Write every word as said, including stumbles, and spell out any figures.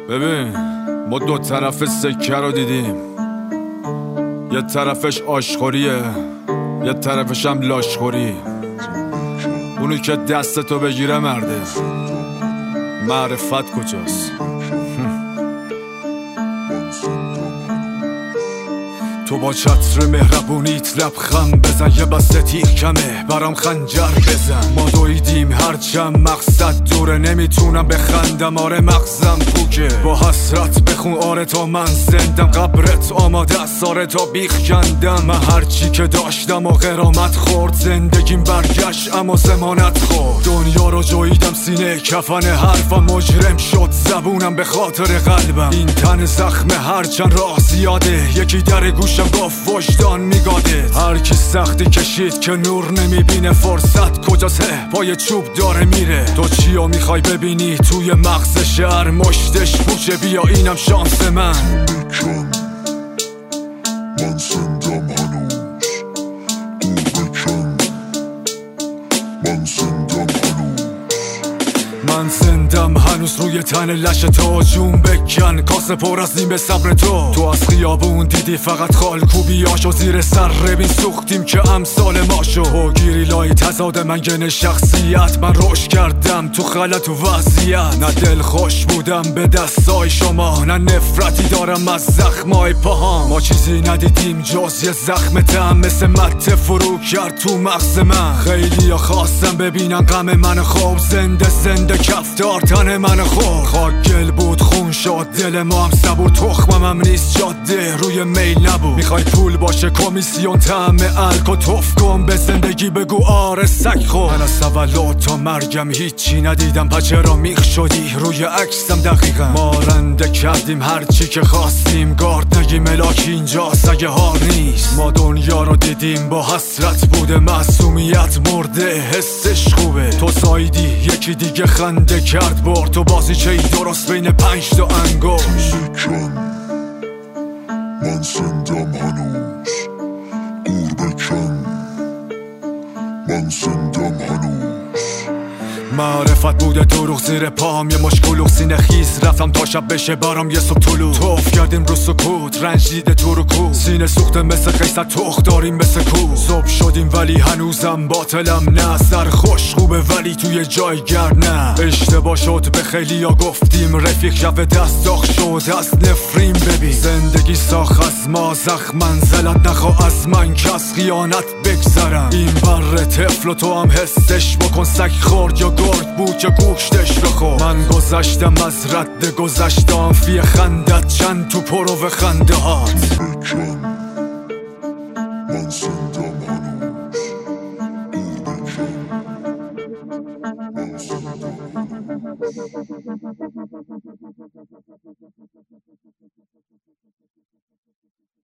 ببین ما دو طرف سکه رو دیدیم، یه طرفش آشخوریه یه طرفش هم لاشخوری. اونی که دستتو بگیره مرده، معرفت کجاست؟ تو با چتر مهربونیت لبخند بزن، یه بسته تیغ کمه برام خنجر بزن. ما دویدیم هرچند مقصد دوره، نمیتونم بخندم آره مغزم پوکه. با حسرت بخون آره تا من زندم، قبرت آماده است آره تا بیخ کندم. من هرچی که داشتم و غرامت خورد، زندگیم برگشت اما زمانت خورد. دنیا رو جویدم سینه کفن حرفم، مجرم شد زبونم به خاطر قلبم. این تن زخم هرچند راه زیاده، یکی در گوش گفت وجدان میگاده. هر کی سختی کشید که نور نمیبینه، فرصت کجاست پای چوب داره میره. تو چیو میخوای ببینی توی مغز شهر، مشتش پوچه بیا اینم شانس من. بکن من زندم هنوز، دور بکن من زندم هنوز. من زندم هنوز روی تن لش تو، جون بکن کاسه پر از نیم صبر تو. تو از خیابون دیدی فقط خالکوبیاشو، زیر سر ببین سوختیم که امثال ماشو. و گیری لای تضاد من گن شخصیت، من روش کردم تو غلط و وضعیت. نه دل خوش بودم به دستای شما، نه نفرتی دارم از زخمای پاهام. ما چیزی ندیدیم جز یه زخم تم، مثل مت فرو کرد تو مغز من. خیلی ها خواستم ببینن غم من خوب، زنده زنده کفتار تن من خور. خاک گل بود خون شد دل ما هم صبور، تخمم هم نیست جاده روی میل نبود. میخوای پول باشه کمیسیون طعم الکو، توف کن به زندگی بگو آره سگ خور. من از تولد تا مرگم هیچی ندیدم، پا چرا میخ شدی روی عکسم دقیقا. ما رنده کردیم هرچی که خواستیم، گارد نگی ملاک اینجا سگ هار نیست. ما دنیا رو دیدیم با حسرت بوده، معصومیت مرده حسش خوبه. تو زایدی یکی دیگه خنده کرد برد، تو بازی چه درست بین پنج تا انگشت. بکن من زندم هنوز، دور بکن من زندم هنوز. معرفت بوده دروغ زیر پام، یه مشکلوخ سینه خیز رفتم تا شب بشه برام یه صبح طلوع. توف کردیم رو سکوت رنج دیده تو رو کو، سینه سوخته مثل قیصر تخ داریم مثل کو. صبح شدیم ولی هنوزم باطلم نه، سر خوش خوبه ولی توی جایگر نه. اشتباه شد به خیلی ها گفتیم رفیق، شب دست داغ شد از نفرین. ببین زندگی ساخ از ما زخم منزلت، نخوا از من که از خیانت بگذرم. این بر طفل و تو هم حسش بکن، سگ خورد یا گرگ بود که گوشتش رو خورد. من گذشتم از رد گذشتم، فی خندت چند تو پرو خنده هات. بکن من زندم هنوز، دور بکن من زندم هنوز.